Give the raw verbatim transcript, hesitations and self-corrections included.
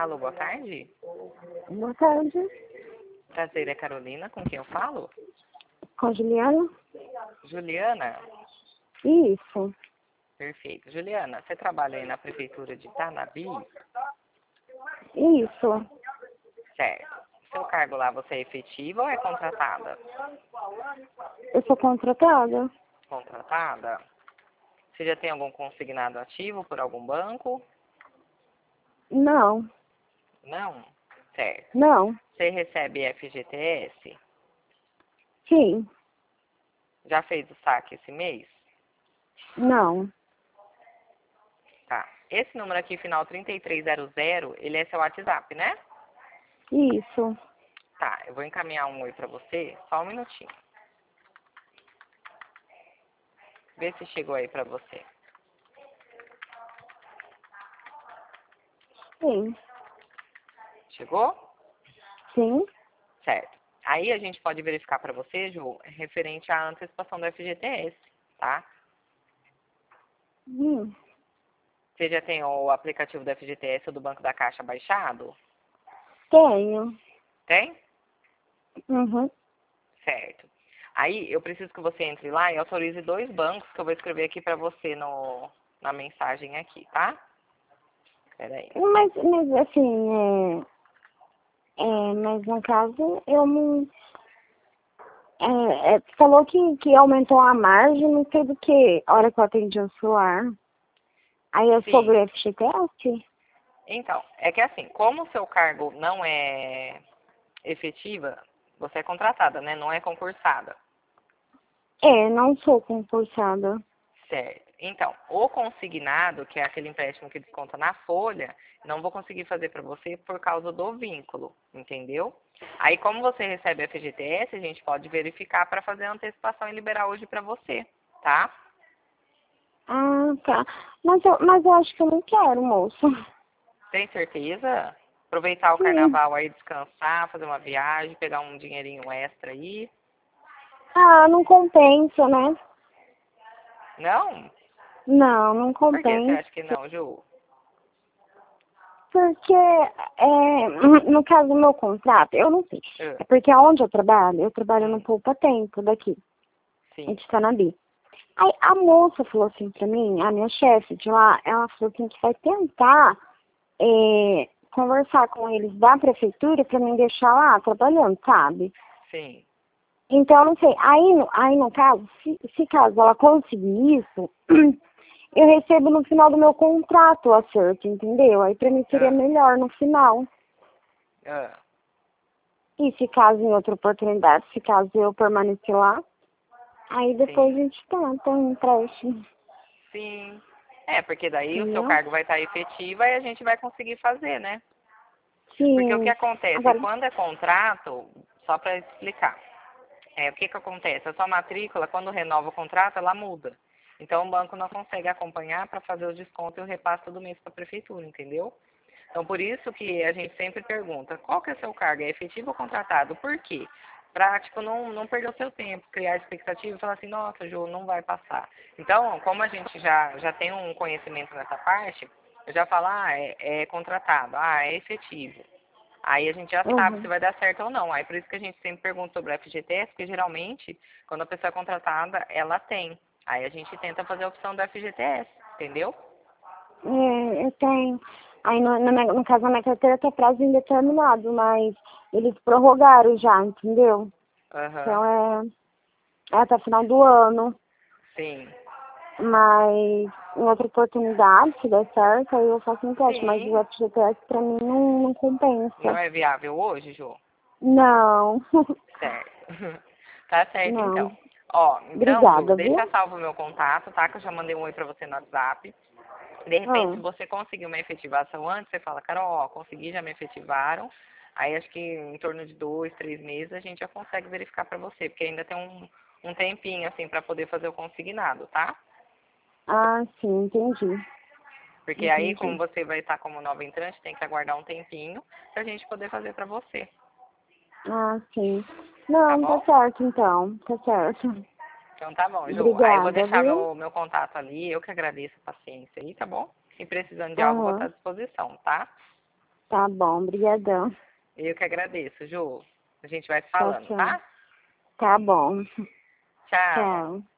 Alô, boa tarde. Boa tarde. Prazer, é Carolina, com quem eu falo? Com a Juliana? Juliana? Isso. Perfeito. Juliana, você trabalha aí na prefeitura de Tanabi? Isso. Certo. Seu cargo lá, você é efetiva ou é contratada? Eu sou contratada? Contratada? Você já tem algum consignado ativo por algum banco? Não. Não? Certo. Não. Você recebe F G T S? Sim. Já fez o saque esse mês? Não. Tá. Esse número aqui, final trinta e três zero zero, ele é seu WhatsApp, né? Isso. Tá, eu vou encaminhar um oi pra você, só um minutinho. Vê se chegou aí pra você. Sim. Chegou? Sim. Certo. Aí a gente pode verificar pra você, Ju, referente à antecipação do F G T S, tá? Hum. Você já tem o aplicativo do F G T S ou do Banco da Caixa baixado? Tenho. Tem? Uhum. Certo. Aí eu preciso que você entre lá e autorize dois bancos que eu vou escrever aqui pra você no, na mensagem aqui, tá? Peraí. Mas, mas assim, é, é, mas no caso, eu não... É, é, falou que, que aumentou a margem, não sei do que, a hora que eu atendi o celular. Aí é Sim. sobre o F G T S? Então, é que assim, como o seu cargo não é efetiva, você é contratada, né? Não é concursada. É, não sou concursada. Certo. Então, o consignado, que é aquele empréstimo que desconta na folha, não vou conseguir fazer para você por causa do vínculo, entendeu? Aí, como você recebe a F G T S, a gente pode verificar para fazer a antecipação e liberar hoje para você, tá? Ah, tá. Mas eu, mas eu acho que eu não quero, moço. Tem certeza? Aproveitar o Sim. carnaval aí, descansar, fazer uma viagem, pegar um dinheirinho extra aí. Ah, não compensa, né? Não? Não, não Por que você compensa. acha que não, Ju? Porque, é, no caso do meu contrato, eu não sei. Uh, É porque onde eu trabalho, eu trabalho no hum, Poupa Tempo daqui, sim. de Tanabi. Aí a moça falou assim pra mim, a minha chefe de lá, ela falou assim que vai tentar é, conversar com eles da prefeitura pra me deixar lá trabalhando, sabe? Sim. Então, eu não sei. Aí, no- aí no caso, se, se caso ela conseguir isso, eu recebo no final do meu contrato o acerto, entendeu? Aí pra mim seria Ah, melhor no final. ah, E se caso em outra oportunidade, se caso eu permanecer lá, aí depois a sim. gente tenta um empréstimo, Sim. É, porque daí o seu entendeu? cargo vai estar efetivo e a gente vai conseguir fazer, né? Porque o que Sim. acontece? Agora, Quando é contrato, só para explicar, é, o que que acontece? A sua matrícula, quando renova o contrato, ela muda. Então o banco não consegue acompanhar para fazer o desconto e o repasse todo mês para a prefeitura, entendeu? Então, por isso que a gente sempre pergunta, qual que é o seu cargo? É efetivo ou contratado? Por quê? Para, tipo, não, não perder o seu tempo, criar expectativa e falar assim, nossa, Ju, não vai passar. Então, como a gente já, já tem um conhecimento nessa parte, eu já falo, ah, é, é contratado, ah, é efetivo. Aí a gente já sabe se uhum. vai dar certo ou não. Aí por isso que a gente sempre pergunta sobre o F G T S, porque geralmente, quando a pessoa é contratada, ela tem. Aí a gente tenta fazer a opção do F G T S, entendeu? É, eu tenho. Aí no, no, minha- no caso da minha carteira tá prazo indeterminado, mas eles prorrogaram já, entendeu? Aham, Então é, é até final do ano. sim. Mas em outra oportunidade, se der certo, aí eu faço um teste. Mas o Sim. F G T S pra mim não, não Não compensa. é viável hoje, Jô? Não. Certo. Tá certo, então. Não. Ó, então, Ju, Obrigada, deixa viu? salvo o meu contato, tá? Que eu já mandei um oi pra você no WhatsApp. De repente, se Ah, você conseguir uma efetivação antes, você fala, Carol, ó, consegui, já me efetivaram. Aí acho que em torno de dois, três meses a gente já consegue verificar pra você, porque ainda tem um, um tempinho, assim, pra poder fazer o consignado, tá? ah, sim, entendi. Porque aí, como Entendi. você vai estar como nova entrante, tem que aguardar um tempinho pra gente poder fazer pra você, Ah, sim. tá Não, tá bom? certo então. Tá certo. Então tá bom, Ju. Aí eu vou Obrigada, deixar viu? meu, meu contato ali. Eu que agradeço a paciência aí, tá bom? E precisando de algo, vou estar Aham. à disposição, tá? Tá bom, brigadão. Eu que agradeço, Ju. A gente vai falando, Tchau, tchau. tá? Tá bom. Tchau. Tchau.